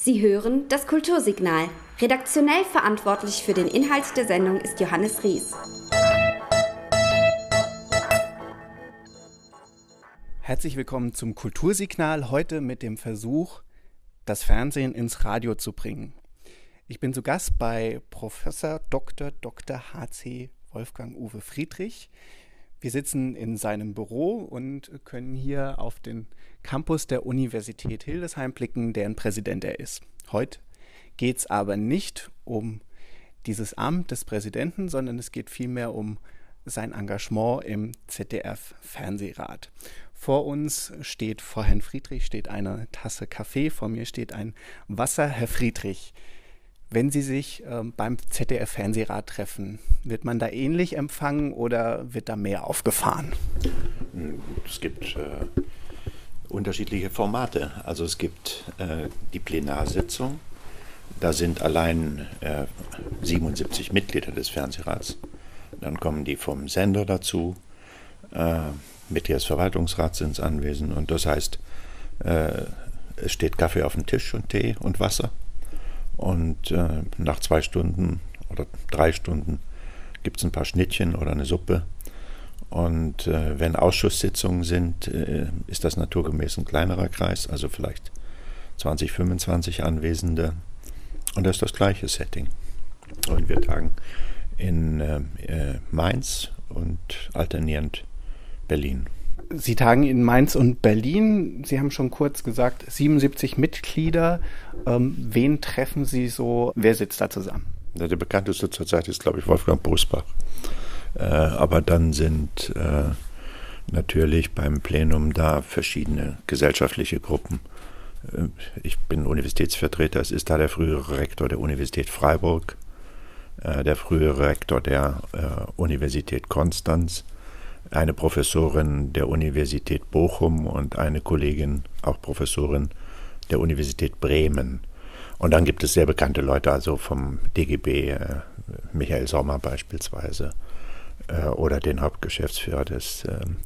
Sie hören das Kultursignal. Redaktionell verantwortlich für den Inhalt der Sendung ist Johannes Ries. Herzlich willkommen zum Kultursignal, heute mit dem Versuch, das Fernsehen ins Radio zu bringen. Ich bin zu Gast bei Professor Dr. H.C. Wolfgang Uwe Friedrich. Wir sitzen in seinem Büro und können hier auf den Campus der Universität Hildesheim blicken, deren Präsident er ist. Heute geht es aber nicht um dieses Amt des Präsidenten, sondern es geht vielmehr um sein Engagement im ZDF-Fernsehrat. Vor uns steht, vor Herrn Friedrich steht eine Tasse Kaffee, vor mir steht ein Wasser. Herr Friedrich, wenn Sie sich beim ZDF-Fernsehrat treffen, wird man da ähnlich empfangen oder wird da mehr aufgefahren? Es gibt unterschiedliche Formate. Also es gibt die Plenarsitzung. Da sind allein 77 Mitglieder des Fernsehrats. Dann kommen die vom Sender dazu. Mitglieder des Verwaltungsrats sind anwesend. Und das heißt, es steht Kaffee auf dem Tisch und Tee und Wasser. Und nach 2 Stunden oder 3 Stunden gibt es ein paar Schnittchen oder eine Suppe. Und wenn Ausschusssitzungen sind, ist das naturgemäß ein kleinerer Kreis, also vielleicht 20, 25 Anwesende. Und das ist das gleiche Setting. Und wir tagen in Mainz und alternierend Berlin. Sie tagen in Mainz und Berlin. Sie haben schon kurz gesagt, 77 Mitglieder. Wen treffen Sie so? Wer sitzt da zusammen? Der bekannteste zurzeit ist, glaube ich, Wolfgang Bosbach. Aber dann sind natürlich beim Plenum da verschiedene gesellschaftliche Gruppen. Ich bin Universitätsvertreter. Es ist da der frühere Rektor der Universität Freiburg, der frühere Rektor der Universität Konstanz, eine Professorin der Universität Bochum und eine Kollegin, auch Professorin der Universität Bremen. Und dann gibt es sehr bekannte Leute, also vom DGB, Michael Sommer beispielsweise, oder den Hauptgeschäftsführer des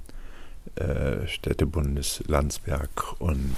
Städtebundes Landsberg und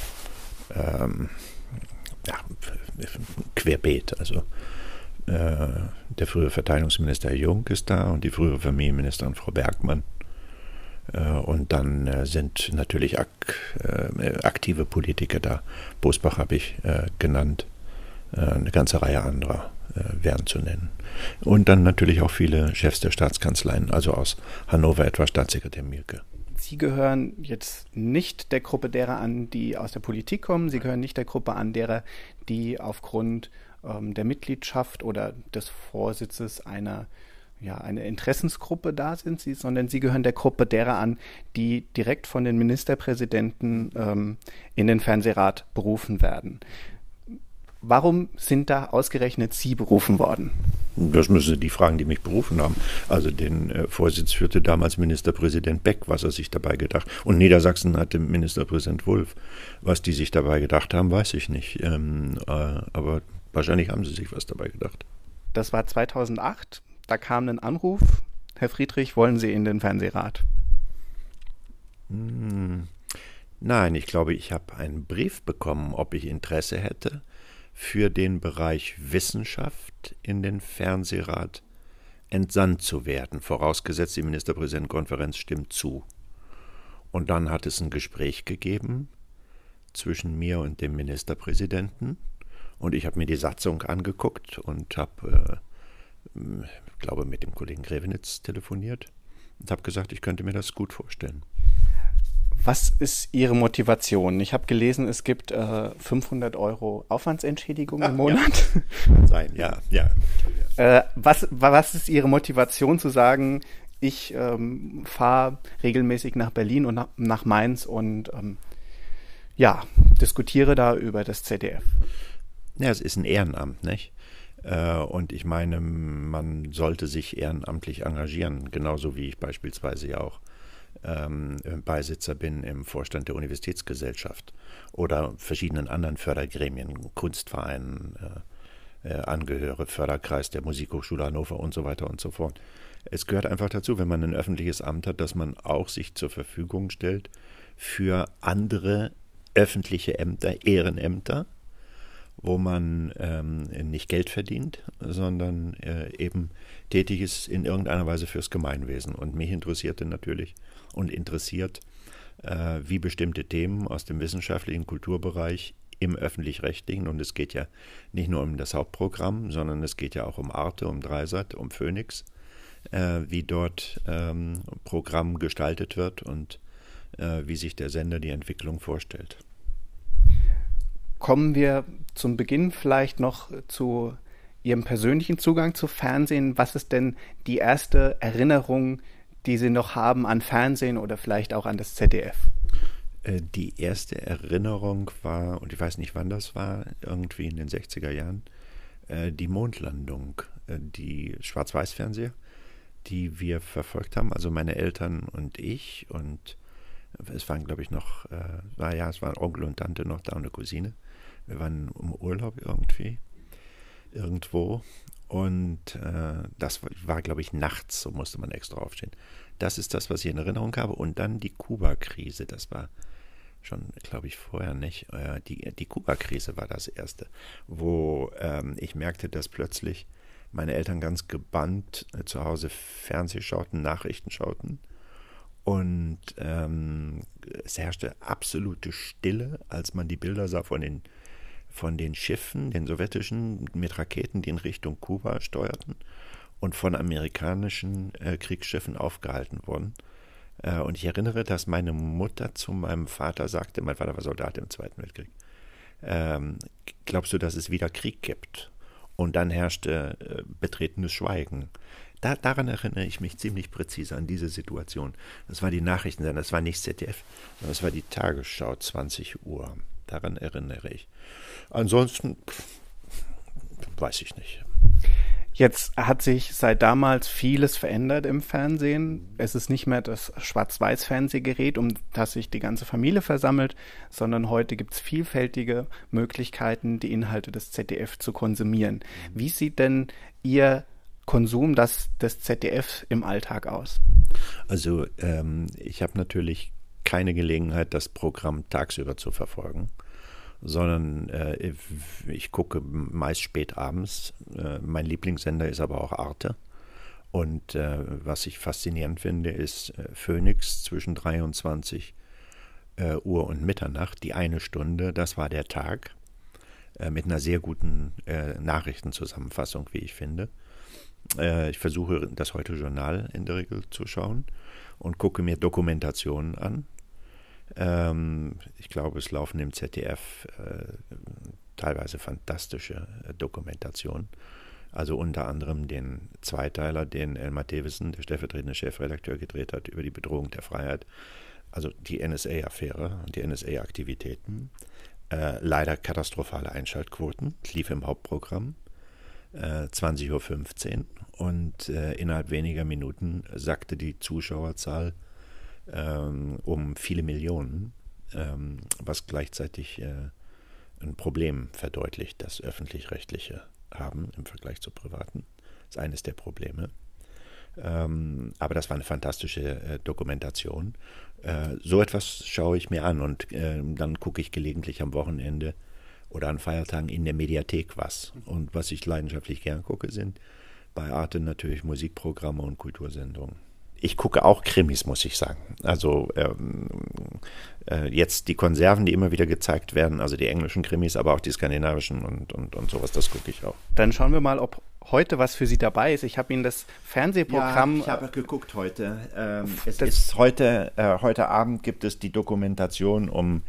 querbeet, also der frühere Verteidigungsminister Herr Jung ist da und die frühere Familienministerin Frau Bergmann. Und dann sind natürlich aktive Politiker da. Bosbach habe ich genannt. Eine ganze Reihe anderer wären zu nennen. Und dann natürlich auch viele Chefs der Staatskanzleien, also aus Hannover etwa Staatssekretär Mielke. Sie gehören jetzt nicht der Gruppe derer an, die aus der Politik kommen. Sie gehören nicht der Gruppe an derer, die aufgrund der Mitgliedschaft oder des Vorsitzes eine Interessensgruppe da sind, sondern Sie gehören der Gruppe derer an, die direkt von den Ministerpräsidenten in den Fernsehrat berufen werden. Warum sind da ausgerechnet Sie berufen worden? Das müssen Sie die fragen, die mich berufen haben. Also den Vorsitz führte damals Ministerpräsident Beck, was er sich dabei gedacht hat. Und Niedersachsen hatte Ministerpräsident Wulff. Was die sich dabei gedacht haben, weiß ich nicht. Aber wahrscheinlich haben sie sich was dabei gedacht. Das war 2008. Da kam ein Anruf. Herr Friedrich, wollen Sie in den Fernsehrat? Nein, ich glaube, ich habe einen Brief bekommen, ob ich Interesse hätte, für den Bereich Wissenschaft in den Fernsehrat entsandt zu werden, vorausgesetzt die Ministerpräsidentenkonferenz stimmt zu. Und dann hat es ein Gespräch gegeben zwischen mir und dem Ministerpräsidenten und ich habe mir die Satzung angeguckt und habe, glaube mit dem Kollegen Grevenitz telefoniert und habe gesagt, ich könnte mir das gut vorstellen. Was ist Ihre Motivation? Ich habe gelesen, es gibt 500 € Aufwandsentschädigung im Monat. Ja. Kann sein, ja. Was ist Ihre Motivation zu sagen, ich fahre regelmäßig nach Berlin und nach Mainz und diskutiere da über das ZDF? Ja, es ist ein Ehrenamt, nicht? Und ich meine, man sollte sich ehrenamtlich engagieren, genauso wie ich beispielsweise ja auch Beisitzer bin im Vorstand der Universitätsgesellschaft oder verschiedenen anderen Fördergremien, Kunstvereinen, angehöre, Förderkreis der Musikhochschule Hannover und so weiter und so fort. Es gehört einfach dazu, wenn man ein öffentliches Amt hat, dass man auch sich zur Verfügung stellt für andere öffentliche Ämter, Ehrenämter wo man nicht Geld verdient, sondern eben tätig ist in irgendeiner Weise fürs Gemeinwesen. Und mich interessierte natürlich und interessiert, wie bestimmte Themen aus dem wissenschaftlichen Kulturbereich im Öffentlich-Rechtlichen, und es geht ja nicht nur um das Hauptprogramm, sondern es geht ja auch um Arte, um Dreisat, um Phoenix, wie dort Programm gestaltet wird und wie sich der Sender die Entwicklung vorstellt. Kommen wir zum Beginn vielleicht noch zu Ihrem persönlichen Zugang zu Fernsehen. Was ist denn die erste Erinnerung, die Sie noch haben an Fernsehen oder vielleicht auch an das ZDF? Die erste Erinnerung war, und ich weiß nicht, wann das war, irgendwie in den 60er Jahren, die Mondlandung, die Schwarz-Weiß-Fernseher, die wir verfolgt haben, also meine Eltern und ich, und es waren, glaube ich, noch, es waren Onkel und Tante noch da und eine Cousine. Wir waren im Urlaub irgendwo, und das war, glaube ich, nachts, so musste man extra aufstehen. Das ist das, was ich in Erinnerung habe. Und dann die Kuba-Krise, das war schon, glaube ich, vorher nicht. Die Kuba-Krise war das erste, wo ich merkte, dass plötzlich meine Eltern ganz gebannt zu Hause Fernsehen schauten, Nachrichten schauten. Und es herrschte absolute Stille, als man die Bilder sah von den Schiffen, den sowjetischen, mit Raketen, die in Richtung Kuba steuerten und von amerikanischen Kriegsschiffen aufgehalten wurden. Und ich erinnere, dass meine Mutter zu meinem Vater sagte, mein Vater war Soldat im Zweiten Weltkrieg, glaubst du, dass es wieder Krieg gibt? Und dann herrschte betretenes Schweigen. Daran erinnere ich mich ziemlich präzise an diese Situation. Das war die Nachrichtensender, das war nicht ZDF, sondern das war die Tagesschau, 20 Uhr. Daran erinnere ich. Ansonsten weiß ich nicht. Jetzt hat sich seit damals vieles verändert im Fernsehen. Es ist nicht mehr das Schwarz-Weiß-Fernsehgerät, um das sich die ganze Familie versammelt, sondern heute gibt es vielfältige Möglichkeiten, die Inhalte des ZDF zu konsumieren. Wie sieht denn Ihr Konsum des ZDF im Alltag aus? Also ich habe natürlich keine Gelegenheit, das Programm tagsüber zu verfolgen, sondern ich gucke meist spät abends. Mein Lieblingssender ist aber auch Arte. Und was ich faszinierend finde, ist Phoenix zwischen 23 Uhr und Mitternacht, die eine Stunde, das war der Tag, mit einer sehr guten Nachrichtenzusammenfassung, wie ich finde. Ich versuche das Heute-Journal in der Regel zu schauen und gucke mir Dokumentationen an. Ich glaube, es laufen im ZDF teilweise fantastische Dokumentationen. Also unter anderem den Zweiteiler, den Elmar Thewissen, der stellvertretende Chefredakteur, gedreht hat über die Bedrohung der Freiheit. Also die NSA-Affäre, die NSA-Aktivitäten. Leider katastrophale Einschaltquoten, lief im Hauptprogramm. 20.15 Uhr, und innerhalb weniger Minuten sackte die Zuschauerzahl um viele Millionen, was gleichzeitig ein Problem verdeutlicht, das Öffentlich-Rechtliche haben im Vergleich zu privaten. Das ist eines der Probleme. Aber das war eine fantastische Dokumentation. So etwas schaue ich mir an, und dann gucke ich gelegentlich am Wochenende oder an Feiertagen in der Mediathek was. Und was ich leidenschaftlich gern gucke, sind bei Arte natürlich Musikprogramme und Kultursendungen. Ich gucke auch Krimis, muss ich sagen. Also jetzt die Konserven, die immer wieder gezeigt werden, also die englischen Krimis, aber auch die skandinavischen und sowas, das gucke ich auch. Dann schauen wir mal, ob heute was für Sie dabei ist. Ich habe Ihnen das Fernsehprogramm... Ja, ich habe geguckt heute. Es ist heute Abend gibt es die Dokumentation um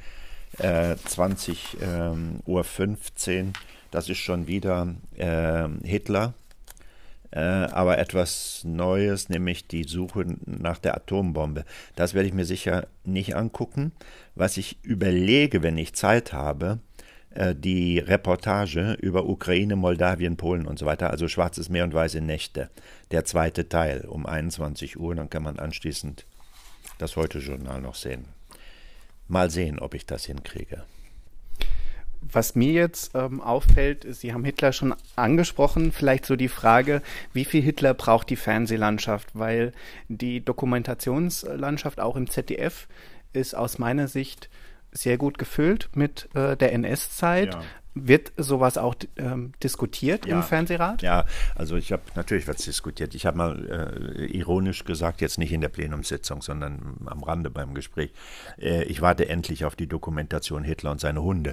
20.15 Uhr. Das ist schon wieder Hitler. Aber etwas Neues, nämlich die Suche nach der Atombombe. Das werde ich mir sicher nicht angucken. Was ich überlege, wenn ich Zeit habe, die Reportage über Ukraine, Moldawien, Polen und so weiter, also Schwarzes Meer und Weiße Nächte, der zweite Teil um 21 Uhr, dann kann man anschließend das Heute-Journal noch sehen. Mal sehen, ob ich das hinkriege. Was mir jetzt auffällt, ist, Sie haben Hitler schon angesprochen, vielleicht so die Frage, wie viel Hitler braucht die Fernsehlandschaft? Weil die Dokumentationslandschaft auch im ZDF ist aus meiner Sicht sehr gut gefüllt mit der NS-Zeit. Ja. Wird sowas auch diskutiert im Fernsehrat? Ja, also natürlich wird es diskutiert. Ich habe mal ironisch gesagt, jetzt nicht in der Plenumssitzung, sondern am Rande beim Gespräch, ich warte endlich auf die Dokumentation Hitler und seine Hunde.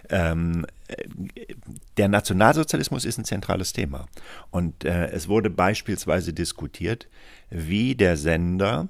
Der Nationalsozialismus ist ein zentrales Thema. Und es wurde beispielsweise diskutiert, wie der Sender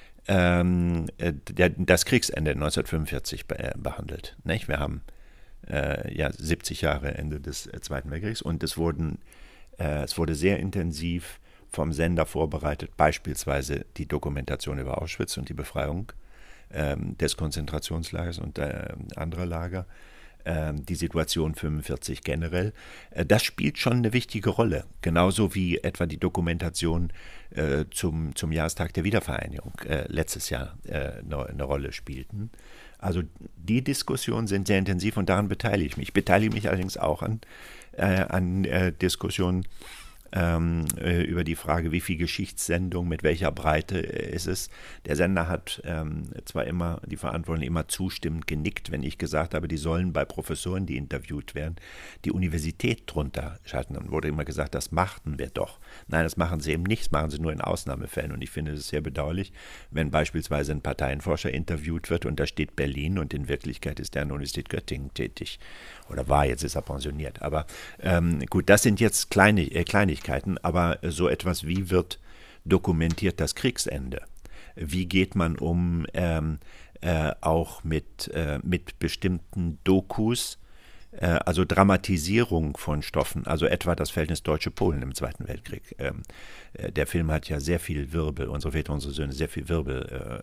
das Kriegsende 1945 behandelt. Nicht? Wir haben 70 Jahre Ende des Zweiten Weltkriegs und es wurde sehr intensiv vom Sender vorbereitet, beispielsweise die Dokumentation über Auschwitz und die Befreiung des Konzentrationslagers und anderer Lager, die Situation 1945 generell. Das spielt schon eine wichtige Rolle, genauso wie etwa die Dokumentation zum Jahrestag der Wiedervereinigung letztes Jahr eine Rolle spielten. Also die Diskussionen sind sehr intensiv und daran beteilige ich mich. Ich beteilige mich allerdings auch an Diskussionen über die Frage, wie viel Geschichtssendung, mit welcher Breite ist es. Der Sender hat zwar immer die Verantwortlichen immer zustimmend genickt, wenn ich gesagt habe, die sollen bei Professoren, die interviewt werden, die Universität drunter schalten. Dann wurde immer gesagt, das machten wir doch. Nein, das machen sie eben nicht, das machen sie nur in Ausnahmefällen. Und ich finde es sehr bedauerlich, wenn beispielsweise ein Parteienforscher interviewt wird und da steht Berlin und in Wirklichkeit ist er an der Universität Göttingen tätig. Oder war, jetzt ist er pensioniert. Aber gut, das sind jetzt Kleinigkeiten, aber so etwas wie wird dokumentiert das Kriegsende? Wie geht man um auch mit bestimmten Dokus, also Dramatisierung von Stoffen, also etwa das Verhältnis Deutsche-Polen im Zweiten Weltkrieg. Der Film hat ja sehr viel Wirbel, unsere Väter, unsere Söhne, sehr viel Wirbel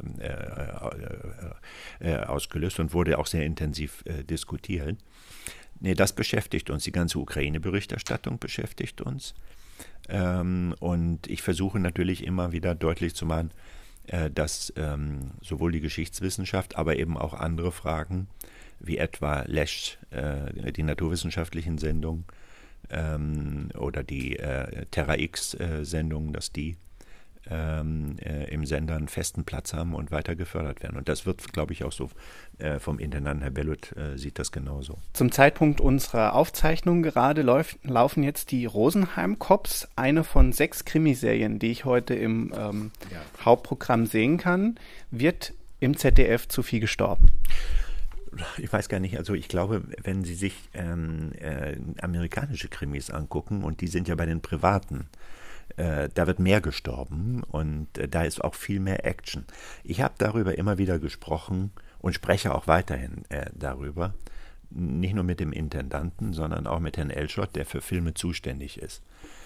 ausgelöst und wurde auch sehr intensiv diskutiert. Nee, das beschäftigt uns, die ganze Ukraine-Berichterstattung beschäftigt uns. Und ich versuche natürlich immer wieder deutlich zu machen, dass sowohl die Geschichtswissenschaft, aber eben auch andere Fragen, wie etwa Lesch, die naturwissenschaftlichen Sendungen oder die Terra X-Sendungen, dass die im Sender einen festen Platz haben und weiter gefördert werden. Und das wird, glaube ich, auch so vom Intendant Herr Bellut sieht das genauso. Zum Zeitpunkt unserer Aufzeichnung gerade laufen jetzt die Rosenheim Cops, eine von 6 Krimiserien, die ich heute im Hauptprogramm sehen kann. Wird im ZDF zu viel gestorben? Ich weiß gar nicht, also ich glaube, wenn Sie sich amerikanische Krimis angucken, und die sind ja bei den Privaten, da wird mehr gestorben und da ist auch viel mehr Action. Ich habe darüber immer wieder gesprochen und spreche auch weiterhin darüber, nicht nur mit dem Intendanten, sondern auch mit Herrn Elschott, der für Filme zuständig ist.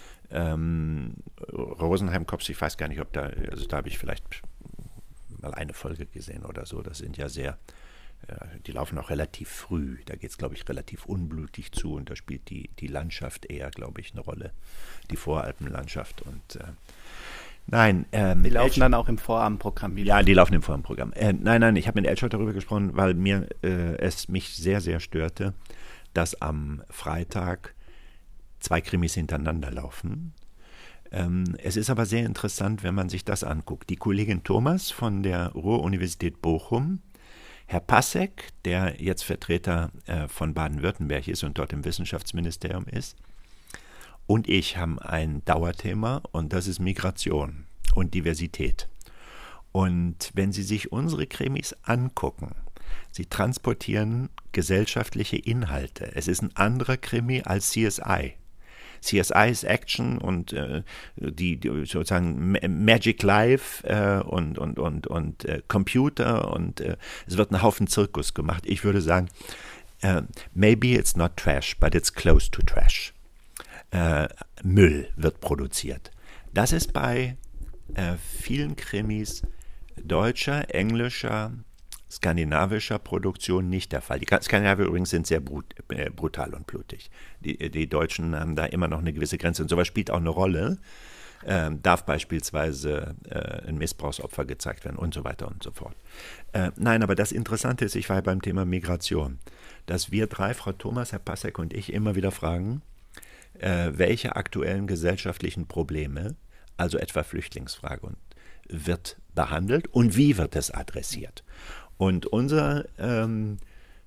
Rosenheim Cops, ich weiß gar nicht, ob da habe ich vielleicht mal eine Folge gesehen oder so, das sind ja sehr, die laufen auch relativ früh, da geht es, glaube ich, relativ unblutig zu und da spielt die Landschaft eher, glaube ich, eine Rolle, die Voralpenlandschaft und nein. Die laufen dann auch im Vorabendprogramm wieder? Ja, die laufen im Vorabendprogramm. Nein, ich habe mit Elschott darüber gesprochen, weil es mich sehr, sehr störte, dass am Freitag 2 Krimis hintereinander laufen. Es ist aber sehr interessant, wenn man sich das anguckt. Die Kollegin Thomas von der Ruhr-Universität Bochum, Herr Passek, der jetzt Vertreter von Baden-Württemberg ist und dort im Wissenschaftsministerium ist, und ich haben ein Dauerthema und das ist Migration und Diversität. Und wenn Sie sich unsere Krimis angucken, sie transportieren gesellschaftliche Inhalte. Es ist ein anderer Krimi als CSI. CSI ist Action und die sozusagen Magic Life und Computer und es wird ein Haufen Zirkus gemacht. Ich würde sagen, maybe it's not trash, but it's close to trash. Müll wird produziert. Das ist bei vielen Krimis deutscher, englischer, skandinavischer Produktion nicht der Fall. Die Skandinavier übrigens sind sehr brutal und blutig. Die Deutschen haben da immer noch eine gewisse Grenze und sowas spielt auch eine Rolle. Darf beispielsweise ein Missbrauchsopfer gezeigt werden und so weiter und so fort. Nein, aber das Interessante ist, ich war beim Thema Migration, dass wir 3, Frau Thomas, Herr Passek und ich, immer wieder fragen, welche aktuellen gesellschaftlichen Probleme, also etwa Flüchtlingsfrage, wird behandelt und wie wird es adressiert. Und unser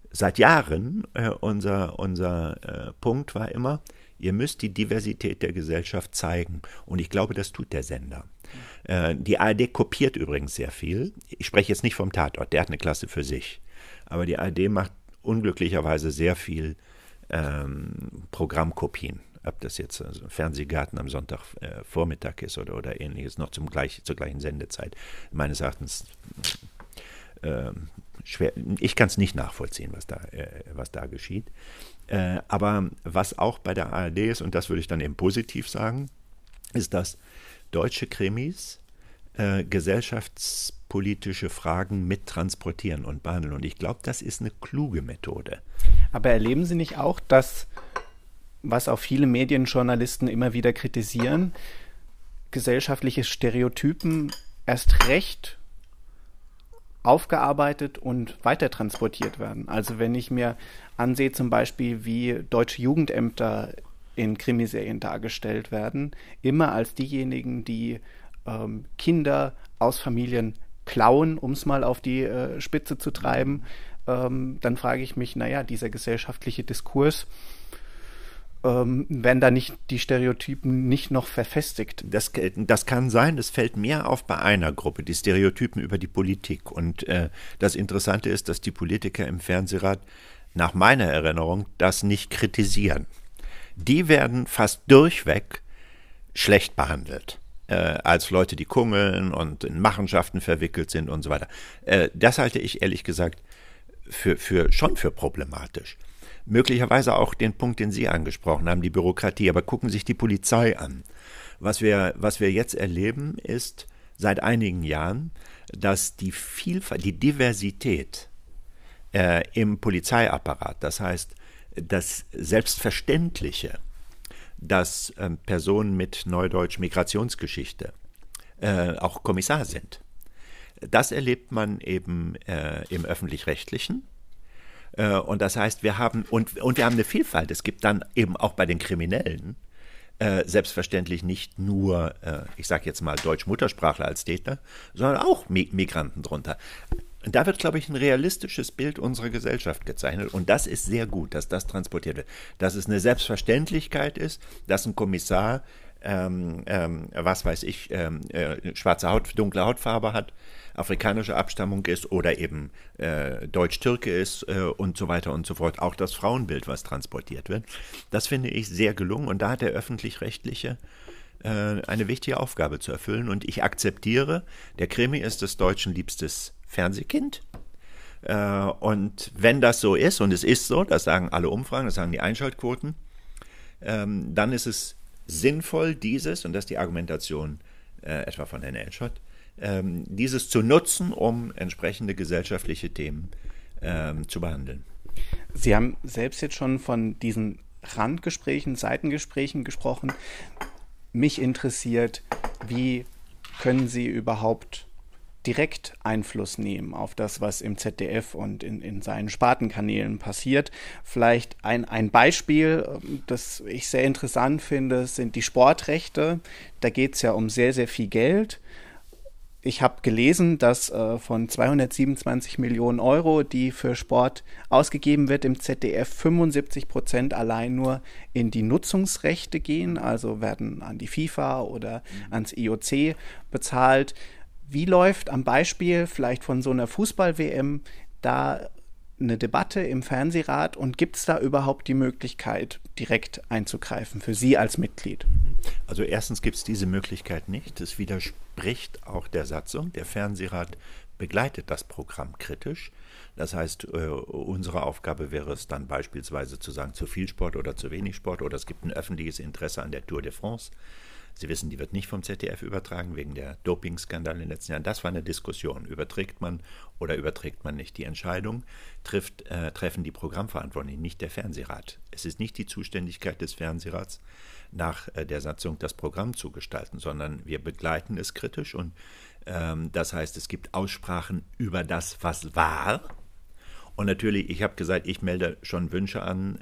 seit Jahren unser Punkt war immer, ihr müsst die Diversität der Gesellschaft zeigen. Und ich glaube, das tut der Sender. Die ARD kopiert übrigens sehr viel. Ich spreche jetzt nicht vom Tatort, der hat eine Klasse für sich. Aber die ARD macht unglücklicherweise sehr viel Programmkopien. Ob das jetzt also Fernsehgarten am Sonntagvormittag ist oder ähnliches, noch zur gleichen Sendezeit. Meines Erachtens schwer. Ich kann es nicht nachvollziehen, was da geschieht. Aber was auch bei der ARD ist, und das würde ich dann eben positiv sagen, ist, dass deutsche Krimis gesellschaftspolitische Fragen mittransportieren und behandeln. Und ich glaube, das ist eine kluge Methode. Aber erleben Sie nicht auch, dass, was auch viele Medienjournalisten immer wieder kritisieren, gesellschaftliche Stereotypen erst recht aufgearbeitet und weitertransportiert werden? Also wenn ich mir ansehe zum Beispiel, wie deutsche Jugendämter in Krimiserien dargestellt werden, immer als diejenigen, die Kinder aus Familien klauen, um es mal auf die Spitze zu treiben, dann frage ich mich, naja, dieser gesellschaftliche Diskurs, werden da nicht die Stereotypen nicht noch verfestigt? Das kann sein, das fällt mehr auf bei einer Gruppe, die Stereotypen über die Politik. Und das Interessante ist, dass die Politiker im Fernsehrat nach meiner Erinnerung das nicht kritisieren. Die werden fast durchweg schlecht behandelt. Als Leute, die kungeln und in Machenschaften verwickelt sind und so weiter. Das halte ich ehrlich gesagt schon für problematisch. Möglicherweise auch den Punkt, den Sie angesprochen haben, die Bürokratie. Aber gucken Sie sich die Polizei an. Was wir jetzt erleben, ist seit einigen Jahren, dass die Vielfalt, die Diversität im Polizeiapparat, das heißt das Selbstverständliche, dass Personen mit Neudeutsch Migrationsgeschichte auch Kommissar sind. Das erlebt man eben im Öffentlich-Rechtlichen. Und das heißt, wir haben eine Vielfalt. Es gibt dann eben auch bei den Kriminellen selbstverständlich nicht nur, ich sage jetzt mal Deutsch-Muttersprachler als Täter, sondern auch Migranten drunter. Und da wird, glaube ich, ein realistisches Bild unserer Gesellschaft gezeichnet. Und das ist sehr gut, dass das transportiert wird. Dass es eine Selbstverständlichkeit ist, dass ein Kommissar, was weiß ich, schwarze Haut, dunkle Hautfarbe hat, afrikanische Abstammung ist oder eben Deutsch-Türke ist und so weiter und so fort. Auch das Frauenbild, was transportiert wird. Das finde ich sehr gelungen. Und da hat der Öffentlich-Rechtliche eine wichtige Aufgabe zu erfüllen. Und ich akzeptiere, der Krimi ist des Deutschen liebstes Fernsehkind. Und wenn das so ist, und es ist so, das sagen alle Umfragen, das sagen die Einschaltquoten, dann ist es sinnvoll, dieses, und das ist die Argumentation etwa von Herrn Elschott, dieses zu nutzen, um entsprechende gesellschaftliche Themen zu behandeln. Sie haben selbst jetzt schon von diesen Randgesprächen, Seitengesprächen gesprochen. Mich interessiert, wie können Sie überhaupt direkt Einfluss nehmen auf das, was im ZDF und in seinen Spartenkanälen passiert. Vielleicht ein Beispiel, das ich sehr interessant finde, sind die Sportrechte. Da geht es ja um sehr, sehr viel Geld. Ich habe gelesen, dass von 227 Millionen Euro, die für Sport ausgegeben wird im ZDF, 75% allein nur in die Nutzungsrechte gehen, also werden an die FIFA oder ans IOC bezahlt. Wie läuft am Beispiel vielleicht von so einer Fußball-WM da eine Debatte im Fernsehrat und gibt es da überhaupt die Möglichkeit, direkt einzugreifen für Sie als Mitglied? Also erstens gibt es diese Möglichkeit nicht. Es widerspricht auch der Satzung. Der Fernsehrat begleitet das Programm kritisch. Das heißt, unsere Aufgabe wäre es dann beispielsweise zu sagen, zu viel Sport oder zu wenig Sport oder es gibt ein öffentliches Interesse an der Tour de France. Sie wissen, die wird nicht vom ZDF übertragen, wegen der Dopingskandale in den letzten Jahren. Das war eine Diskussion. Überträgt man oder überträgt man nicht? Die Entscheidung treffen die Programmverantwortlichen, nicht der Fernsehrat. Es ist nicht die Zuständigkeit des Fernsehrats, nach der Satzung das Programm zu gestalten, sondern wir begleiten es kritisch. Und das heißt, es gibt Aussprachen über das, was war. Und natürlich, ich habe gesagt, ich melde schon Wünsche an,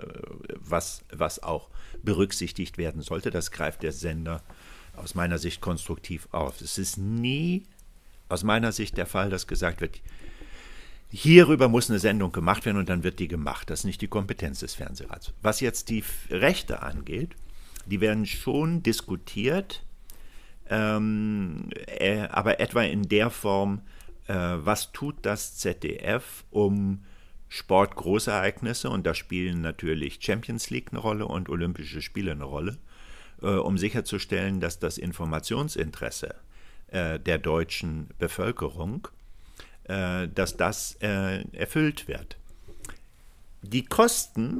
was auch berücksichtigt werden sollte. Das greift der Sender aus meiner Sicht konstruktiv auf. Es ist nie aus meiner Sicht der Fall, dass gesagt wird, hierüber muss eine Sendung gemacht werden und dann wird die gemacht. Das ist nicht die Kompetenz des Fernsehrats. Was jetzt die Rechte angeht, die werden schon diskutiert, aber etwa in der Form, was tut das ZDF, um Sportgroßereignisse, und da spielen natürlich Champions League eine Rolle und Olympische Spiele eine Rolle, um sicherzustellen, dass das Informationsinteresse der deutschen Bevölkerung, dass das erfüllt wird. Die Kosten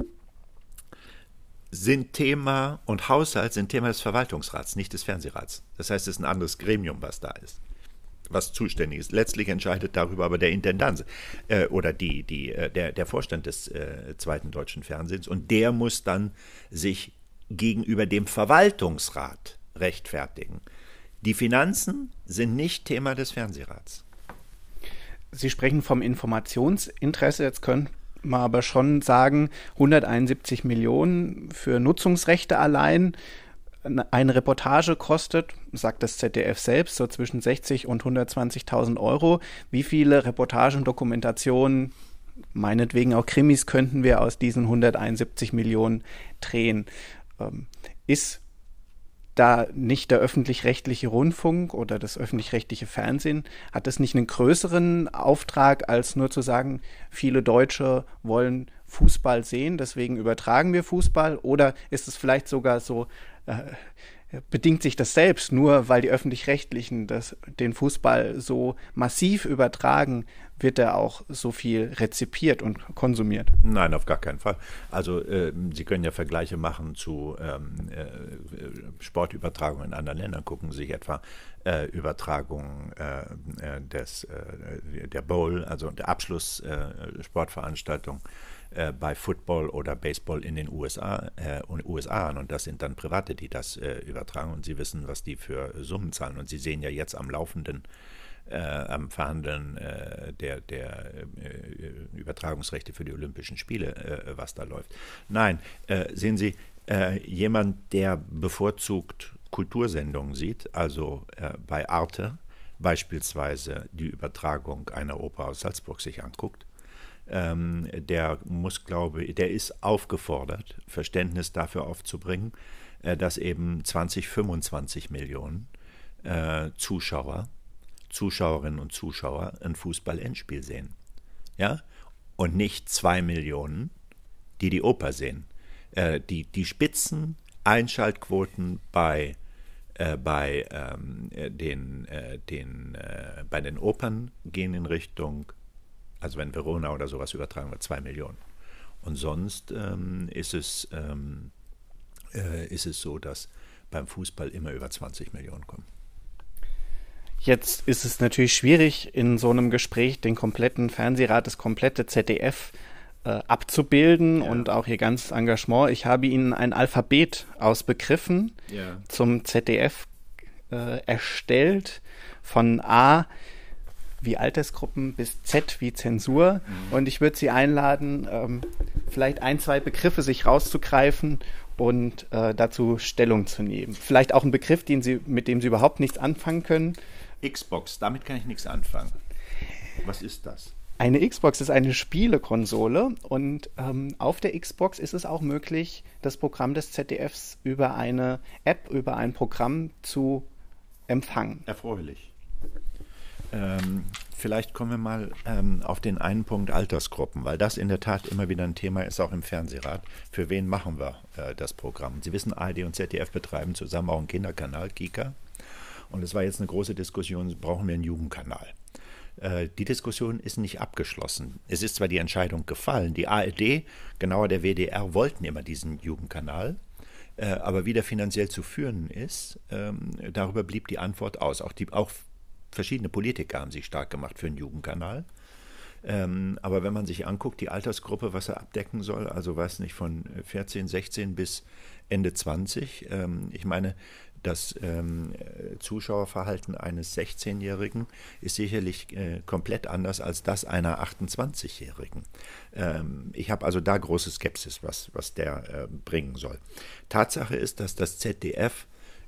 sind Thema und Haushalt sind Thema des Verwaltungsrats, nicht des Fernsehrats. Das heißt, es ist ein anderes Gremium, was da ist, was zuständig ist. Letztlich entscheidet darüber aber der Intendant oder der Vorstand des zweiten deutschen Fernsehens, und der muss dann sich gegenüber dem Verwaltungsrat rechtfertigen. Die Finanzen sind nicht Thema des Fernsehrats. Sie sprechen vom Informationsinteresse, jetzt können wir aber schon sagen, 171 Millionen für Nutzungsrechte allein. Eine Reportage kostet, sagt das ZDF selbst, so zwischen 60 und 120.000 Euro. Wie viele Reportagen, Dokumentationen, meinetwegen auch Krimis, könnten wir aus diesen 171 Millionen drehen? Ist da nicht der öffentlich-rechtliche Rundfunk oder das öffentlich-rechtliche Fernsehen, hat es nicht einen größeren Auftrag, als nur zu sagen, viele Deutsche wollen Fußball sehen, deswegen übertragen wir Fußball? Oder ist es vielleicht sogar so, bedingt sich das selbst, nur weil die Öffentlich-Rechtlichen den Fußball so massiv übertragen, wird er auch so viel rezipiert und konsumiert? Nein, auf gar keinen Fall. Also Sie können ja Vergleiche machen zu Sportübertragungen in anderen Ländern. Gucken Sie sich etwa Übertragungen der Bowl, also der Abschluss-Sportveranstaltung bei Football oder Baseball in den USA an, und das sind dann Private, die das übertragen, und Sie wissen, was die für Summen zahlen, und Sie sehen ja jetzt am Verhandeln der Übertragungsrechte für die Olympischen Spiele, was da läuft. Nein, sehen Sie, jemand, der bevorzugt Kultursendungen sieht, also bei Arte beispielsweise die Übertragung einer Oper aus Salzburg sich anguckt, der ist aufgefordert, Verständnis dafür aufzubringen, dass eben 25 Millionen Zuschauerinnen und Zuschauer ein Fußball-Endspiel sehen. Ja? Und nicht 2 Millionen, die Oper sehen. Die Spitzen-Einschaltquoten bei den Opern gehen in Richtung, also wenn Verona oder sowas übertragen wird, 2 Millionen. Und sonst ist es so, dass beim Fußball immer über 20 Millionen kommen. Jetzt ist es natürlich schwierig, in so einem Gespräch den kompletten Fernsehrat, das komplette ZDF abzubilden, ja, und auch Ihr ganzes Engagement. Ich habe Ihnen ein Alphabet aus Begriffen zum ZDF erstellt, von A wie Altersgruppen bis Z wie Zensur. Und ich würde Sie einladen, vielleicht 1, 2 Begriffe sich rauszugreifen und dazu Stellung zu nehmen. Vielleicht auch ein Begriff, mit dem Sie überhaupt nichts anfangen können. Xbox, damit kann ich nichts anfangen. Was ist das? Eine Xbox ist eine Spielekonsole, und auf der Xbox ist es auch möglich, das Programm des ZDFs über eine App, über ein Programm zu empfangen. Erfreulich. Vielleicht kommen wir mal auf den einen Punkt Altersgruppen, weil das in der Tat immer wieder ein Thema ist, auch im Fernsehrat. Für wen machen wir das Programm? Sie wissen, ARD und ZDF betreiben zusammen auch einen Kinderkanal, Kika. Und es war jetzt eine große Diskussion, brauchen wir einen Jugendkanal? Die Diskussion ist nicht abgeschlossen. Es ist zwar die Entscheidung gefallen, die ARD, genauer der WDR, wollten immer diesen Jugendkanal, aber wie der finanziell zu führen ist, darüber blieb die Antwort aus. Auch verschiedene Politiker haben sich stark gemacht für einen Jugendkanal. Aber wenn man sich anguckt, die Altersgruppe, was er abdecken soll, also weiß nicht, von 14, 16 bis Ende 20, ich meine, das Zuschauerverhalten eines 16-Jährigen ist sicherlich komplett anders als das einer 28-Jährigen. Ich habe also da große Skepsis, was der bringen soll. Tatsache ist, dass das ZDF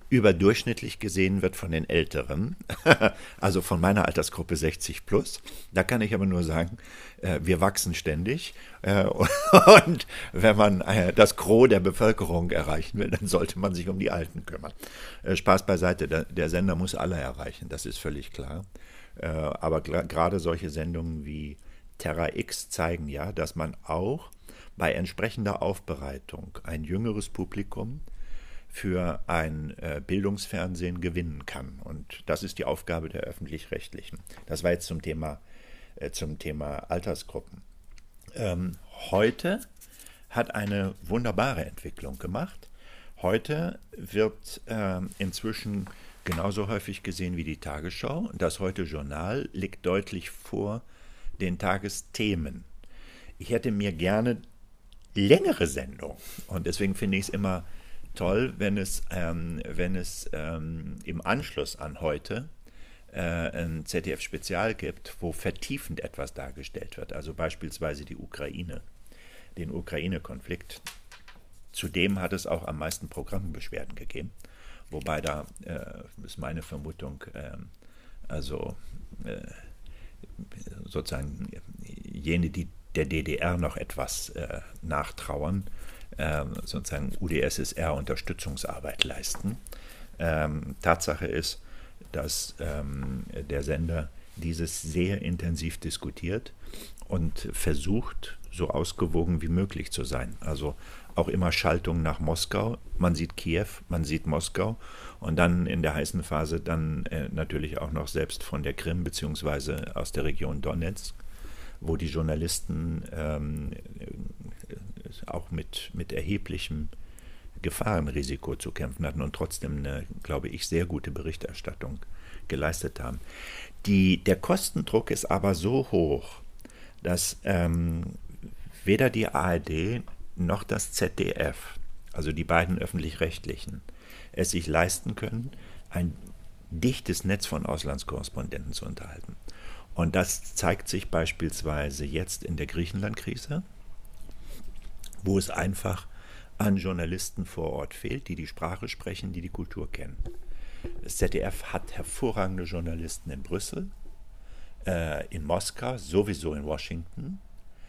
überdurchschnittlich gesehen wird von den Älteren, also von meiner Altersgruppe 60 plus. Da kann ich aber nur sagen, wir wachsen ständig und wenn man das Gros der Bevölkerung erreichen will, dann sollte man sich um die Alten kümmern. Spaß beiseite, der Sender muss alle erreichen, das ist völlig klar. Aber gerade solche Sendungen wie Terra X zeigen ja, dass man auch bei entsprechender Aufbereitung ein jüngeres Publikum für ein Bildungsfernsehen gewinnen kann. Und das ist die Aufgabe der Öffentlich-Rechtlichen. Das war jetzt zum Thema Altersgruppen. Heute hat eine wunderbare Entwicklung gemacht. Heute wird inzwischen genauso häufig gesehen wie die Tagesschau. Das Heute-Journal liegt deutlich vor den Tagesthemen. Ich hätte mir gerne längere Sendungen und deswegen finde ich es immer toll, wenn es im Anschluss an Heute ein ZDF-Spezial gibt, wo vertiefend etwas dargestellt wird, also beispielsweise die Ukraine, den Ukraine-Konflikt. Zudem hat es auch am meisten Programmbeschwerden gegeben, wobei da ist meine Vermutung, sozusagen jene, die der DDR noch etwas nachtrauern, sozusagen UdSSR-Unterstützungsarbeit leisten. Tatsache ist, dass der Sender dieses sehr intensiv diskutiert und versucht, so ausgewogen wie möglich zu sein. Also auch immer Schaltungen nach Moskau. Man sieht Kiew, man sieht Moskau und dann in der heißen Phase dann natürlich auch noch selbst von der Krim beziehungsweise aus der Region Donetsk, wo die Journalisten auch mit erheblichem Gefahrenrisiko zu kämpfen hatten und trotzdem eine, glaube ich, sehr gute Berichterstattung geleistet haben. Der Kostendruck ist aber so hoch, dass weder die ARD noch das ZDF, also die beiden Öffentlich-Rechtlichen, es sich leisten können, ein dichtes Netz von Auslandskorrespondenten zu unterhalten. Und das zeigt sich beispielsweise jetzt in der Griechenland-Krise, wo es einfach an Journalisten vor Ort fehlt, die die Sprache sprechen, die die Kultur kennen. Das ZDF hat hervorragende Journalisten in Brüssel, in Moskau, sowieso in Washington,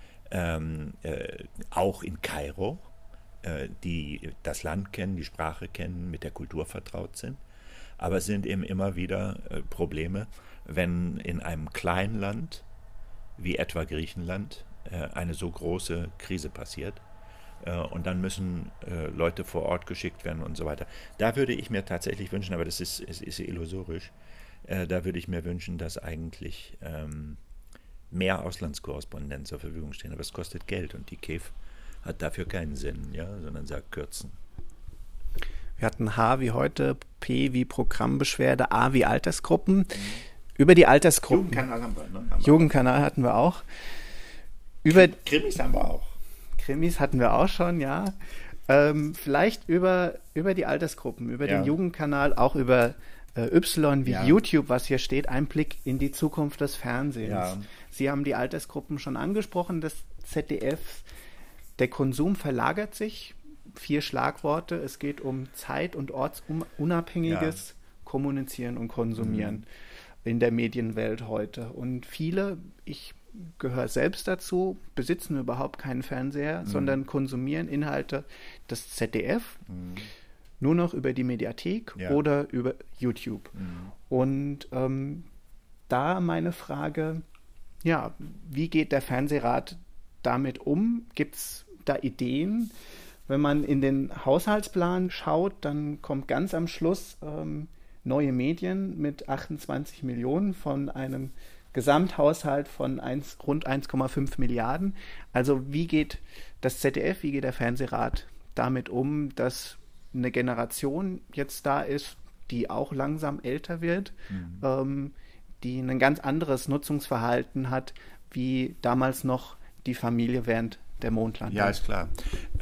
auch in Kairo, die das Land kennen, die Sprache kennen, mit der Kultur vertraut sind. Aber es sind eben immer wieder Probleme, wenn in einem kleinen Land wie etwa Griechenland eine so große Krise passiert. Und dann müssen Leute vor Ort geschickt werden und so weiter. Da würde ich mir tatsächlich wünschen, aber das ist illusorisch, da würde ich mir wünschen, dass eigentlich mehr Auslandskorrespondenten zur Verfügung stehen. Aber es kostet Geld und die KEF hat dafür keinen Sinn, ja, sondern sagt kürzen. Wir hatten H wie heute, P wie Programmbeschwerde, A wie Altersgruppen. Über die Altersgruppen. Jugendkanal haben wir, ne? Jugendkanal hatten wir auch. Krimis haben wir auch. Krimis hatten wir auch schon, ja. Vielleicht über die Altersgruppen, über den Jugendkanal, auch über Y wie YouTube, was hier steht, Einblick in die Zukunft des Fernsehens. Ja. Sie haben die Altersgruppen schon angesprochen, das ZDF. Der Konsum verlagert sich. 4 Schlagworte. Es geht um zeit- und ortsunabhängiges Kommunizieren und Konsumieren in der Medienwelt heute. Und viele, ich gehöre selbst dazu, besitzen überhaupt keinen Fernseher, sondern konsumieren Inhalte des ZDF nur noch über die Mediathek oder über YouTube. Und da meine Frage, wie geht der Fernsehrat damit um? Gibt es da Ideen? Wenn man in den Haushaltsplan schaut, dann kommt ganz am Schluss neue Medien mit 28 Millionen von einem Gesamthaushalt von rund 1,5 Milliarden. Also wie geht das ZDF, wie geht der Fernsehrat damit um, dass eine Generation jetzt da ist, die auch langsam älter wird, die ein ganz anderes Nutzungsverhalten hat, wie damals noch die Familie während der Mondlandung? Ja, ist klar.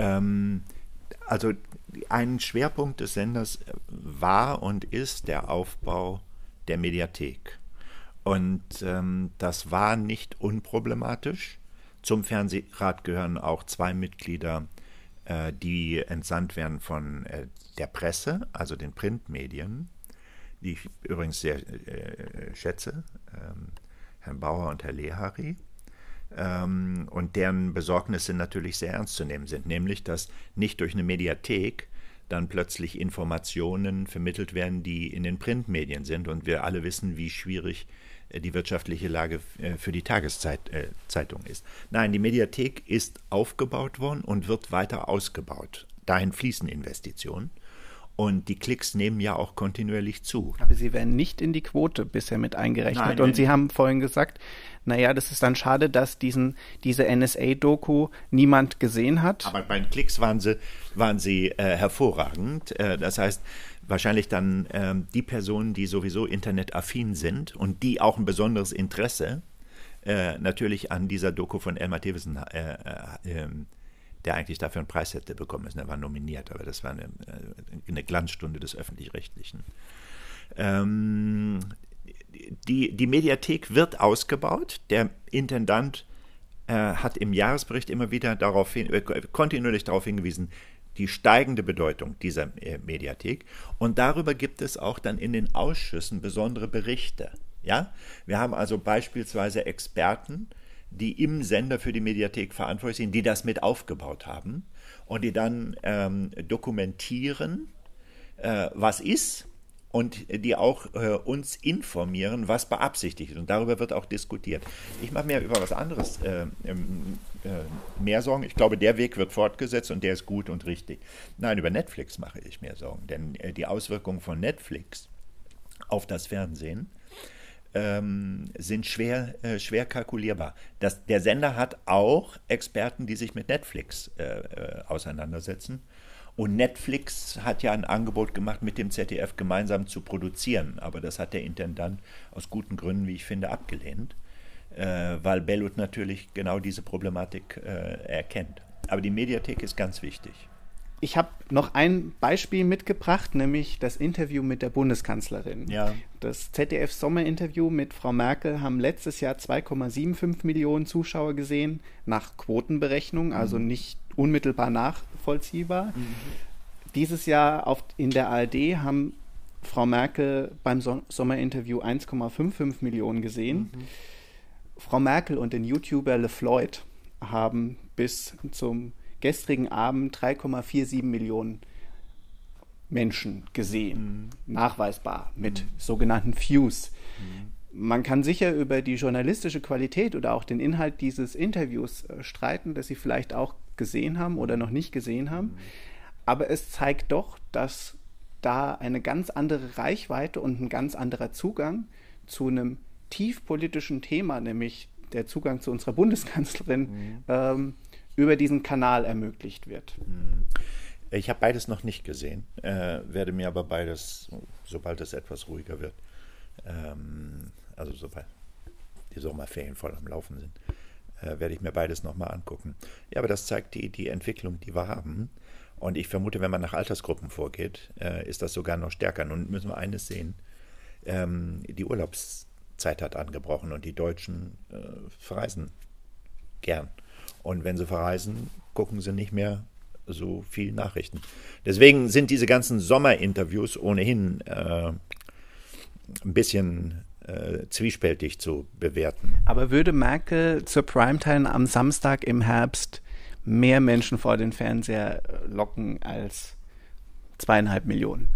Also ein Schwerpunkt des Senders war und ist der Aufbau der Mediathek. Und das war nicht unproblematisch. Zum Fernsehrat gehören auch 2 Mitglieder die entsandt werden von der Presse, also den Printmedien, die ich übrigens sehr schätze, Herrn Bauer und Herr Lehari, und deren Besorgnisse natürlich sehr ernst zu nehmen sind, nämlich, dass nicht durch eine Mediathek dann plötzlich Informationen vermittelt werden, die in den Printmedien sind, und wir alle wissen, wie schwierig die wirtschaftliche Lage für die Tageszeitung ist. Nein, die Mediathek ist aufgebaut worden und wird weiter ausgebaut. Dahin fließen Investitionen. Und die Klicks nehmen ja auch kontinuierlich zu. Aber sie werden nicht in die Quote bisher mit eingerechnet. Nein. Und Sie haben vorhin gesagt, naja, das ist dann schade, dass diese NSA-Doku niemand gesehen hat. Aber bei den Klicks waren sie hervorragend. Das heißt, wahrscheinlich dann die Personen, die sowieso internetaffin sind und die auch ein besonderes Interesse natürlich an dieser Doku von Elmar Thewissen der eigentlich dafür einen Preis hätte bekommen müssen. Er war nominiert, aber das war eine Glanzstunde des Öffentlich-Rechtlichen. Die Mediathek wird ausgebaut. Der Intendant hat im Jahresbericht immer wieder kontinuierlich darauf hingewiesen, die steigende Bedeutung dieser Mediathek. Und darüber gibt es auch dann in den Ausschüssen besondere Berichte. Ja? Wir haben also beispielsweise Experten, die im Sender für die Mediathek verantwortlich sind, die das mit aufgebaut haben und die dann dokumentieren, was ist, und die auch uns informieren, was beabsichtigt ist. Und darüber wird auch diskutiert. Ich mache mir über was anderes mehr Sorgen. Ich glaube, der Weg wird fortgesetzt und der ist gut und richtig. Nein, über Netflix mache ich mir Sorgen, denn die Auswirkungen von Netflix auf das Fernsehen sind schwer kalkulierbar. Der Sender hat auch Experten, die sich mit Netflix auseinandersetzen. Und Netflix hat ja ein Angebot gemacht, mit dem ZDF gemeinsam zu produzieren. Aber das hat der Intendant aus guten Gründen, wie ich finde, abgelehnt, weil Bellut natürlich genau diese Problematik erkennt. Aber die Mediathek ist ganz wichtig. Ich habe noch ein Beispiel mitgebracht, nämlich das Interview mit der Bundeskanzlerin. Ja. Das ZDF-Sommerinterview mit Frau Merkel haben letztes Jahr 2,75 Millionen Zuschauer gesehen, nach Quotenberechnung, also nicht unmittelbar nachvollziehbar. Dieses Jahr in der ARD haben Frau Merkel beim Sommerinterview 1,55 Millionen gesehen. Frau Merkel und den YouTuber LeFloid haben bis zum gestrigen Abend 3,47 Millionen Menschen gesehen, nachweisbar mit sogenannten Views. Man kann sicher über die journalistische Qualität oder auch den Inhalt dieses Interviews streiten, das Sie vielleicht auch gesehen haben oder noch nicht gesehen haben, aber es zeigt doch, dass da eine ganz andere Reichweite und ein ganz anderer Zugang zu einem tiefpolitischen Thema, nämlich der Zugang zu unserer Bundeskanzlerin, über diesen Kanal ermöglicht wird. Ich habe beides noch nicht gesehen, werde mir aber beides, sobald es etwas ruhiger wird, also sobald die Sommerferien voll am Laufen sind, werde ich mir beides nochmal angucken. Ja, aber das zeigt die Entwicklung, die wir haben. Und ich vermute, wenn man nach Altersgruppen vorgeht, ist das sogar noch stärker. Nun müssen wir eines sehen, die Urlaubszeit hat angebrochen und die Deutschen verreisen gern. Und wenn sie verreisen, gucken sie nicht mehr so viel Nachrichten. Deswegen sind diese ganzen Sommerinterviews ohnehin ein bisschen zwiespältig zu bewerten. Aber würde Merkel zur Primetime am Samstag im Herbst mehr Menschen vor den Fernseher locken als 2,5 Millionen?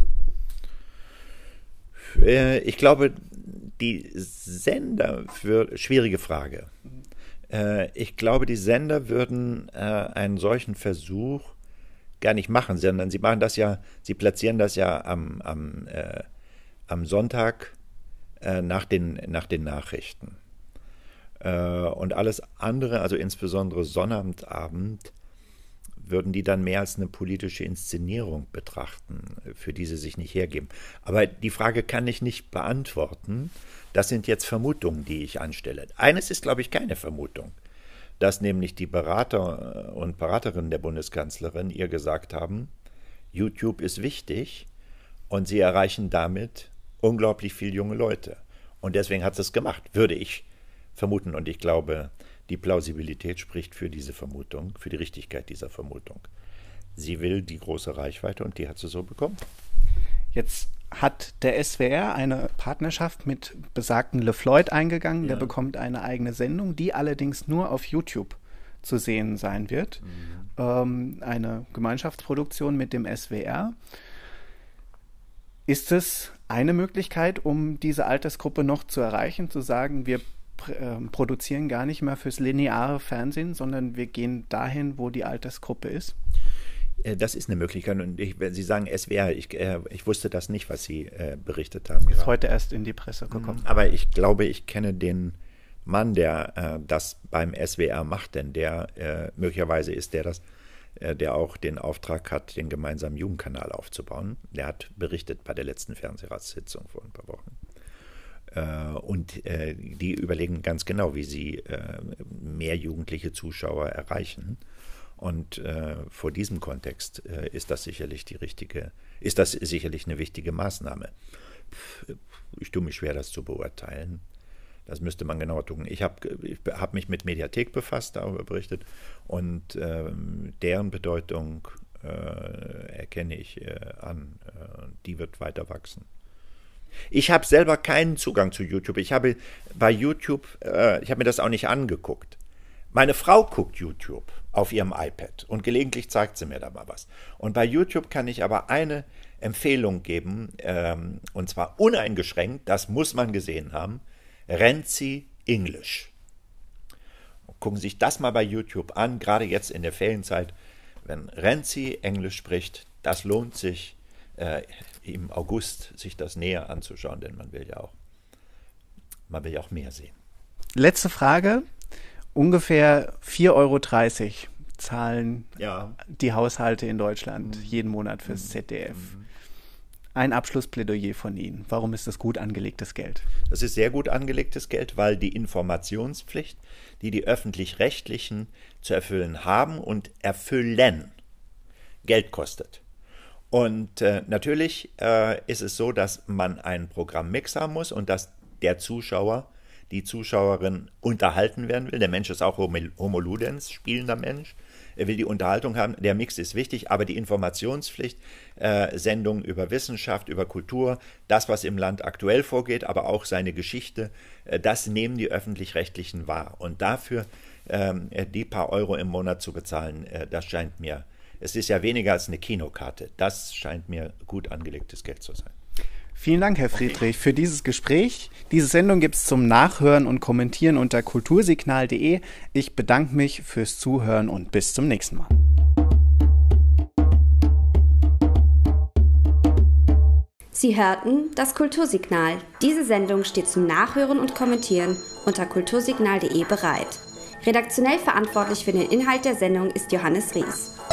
Ich glaube, die Sender, schwierige Frage. Ich glaube, die Sender würden einen solchen Versuch gar nicht machen, sondern sie platzieren das ja am Sonntag nach den Nachrichten. Und alles andere, also insbesondere Sonnabendabend, würden die dann mehr als eine politische Inszenierung betrachten, für die sie sich nicht hergeben. Aber die Frage kann ich nicht beantworten. Das sind jetzt Vermutungen, die ich anstelle. Eines ist, glaube ich, keine Vermutung, dass nämlich die Berater und Beraterinnen der Bundeskanzlerin ihr gesagt haben, YouTube ist wichtig und sie erreichen damit unglaublich viele junge Leute. Und deswegen hat sie es gemacht, würde ich vermuten. Und ich glaube, die Plausibilität spricht für diese Vermutung, für die Richtigkeit dieser Vermutung. sie will die große Reichweite und die hat sie so bekommen. Jetzt hat der SWR eine Partnerschaft mit besagten LeFloid eingegangen. Der bekommt eine eigene Sendung, die allerdings nur auf YouTube zu sehen sein wird. Eine Gemeinschaftsproduktion mit dem SWR. Ist es eine Möglichkeit, um diese Altersgruppe noch zu erreichen, zu sagen, wir produzieren gar nicht mehr fürs lineare Fernsehen, sondern wir gehen dahin, wo die Altersgruppe ist? Das ist eine Möglichkeit. Und wenn Sie sagen SWR, ich wusste das nicht, was Sie berichtet haben. Ist heute erst in die Presse gekommen. Aber ich glaube, ich kenne den Mann, der das beim SWR macht, denn der möglicherweise ist der auch den Auftrag hat, den gemeinsamen Jugendkanal aufzubauen. Der hat berichtet bei der letzten Fernsehratssitzung vor ein paar Wochen. Und die überlegen ganz genau, wie sie mehr jugendliche Zuschauer erreichen. Und vor diesem Kontext ist das sicherlich eine wichtige Maßnahme. Ich tue mich schwer, das zu beurteilen. Das müsste man genauer tun. Ich hab mich mit Mediathek befasst, darüber berichtet. Und deren Bedeutung erkenne ich an. Die wird weiter wachsen. Ich habe selber keinen Zugang zu YouTube. Ich habe mir das auch nicht angeguckt. Meine Frau guckt YouTube auf ihrem iPad und gelegentlich zeigt sie mir da mal was. Und bei YouTube kann ich aber eine Empfehlung geben, und zwar uneingeschränkt, das muss man gesehen haben, Renzi English. Gucken Sie sich das mal bei YouTube an, gerade jetzt in der Ferienzeit, wenn Renzi Englisch spricht, das lohnt sich im August sich das näher anzuschauen, denn man will ja auch mehr sehen. Letzte Frage. Ungefähr 4,30 € zahlen die Haushalte in Deutschland jeden Monat fürs ZDF. Ein Abschlussplädoyer von Ihnen. Warum ist das gut angelegtes Geld? Das ist sehr gut angelegtes Geld, weil die Informationspflicht, die Öffentlich-Rechtlichen zu erfüllen haben und erfüllen, Geld kostet. Und natürlich ist es so, dass man einen Programmmix haben muss und dass der Zuschauer, die Zuschauerin unterhalten werden will. Der Mensch ist auch Homo ludens, spielender Mensch. Er will die Unterhaltung haben. Der Mix ist wichtig, aber die Informationspflicht, Sendungen über Wissenschaft, über Kultur, das, was im Land aktuell vorgeht, aber auch seine Geschichte, das nehmen die Öffentlich-Rechtlichen wahr. Und dafür die paar Euro im Monat zu bezahlen, das scheint mir, es ist ja weniger als eine Kinokarte, das scheint mir gut angelegtes Geld zu sein. Vielen Dank, Herr Friedrich, für dieses Gespräch. Diese Sendung gibt es zum Nachhören und Kommentieren unter kultursignal.de. Ich bedanke mich fürs Zuhören und bis zum nächsten Mal. Sie hörten das Kultursignal. Diese Sendung steht zum Nachhören und Kommentieren unter kultursignal.de bereit. Redaktionell verantwortlich für den Inhalt der Sendung ist Johannes Ries.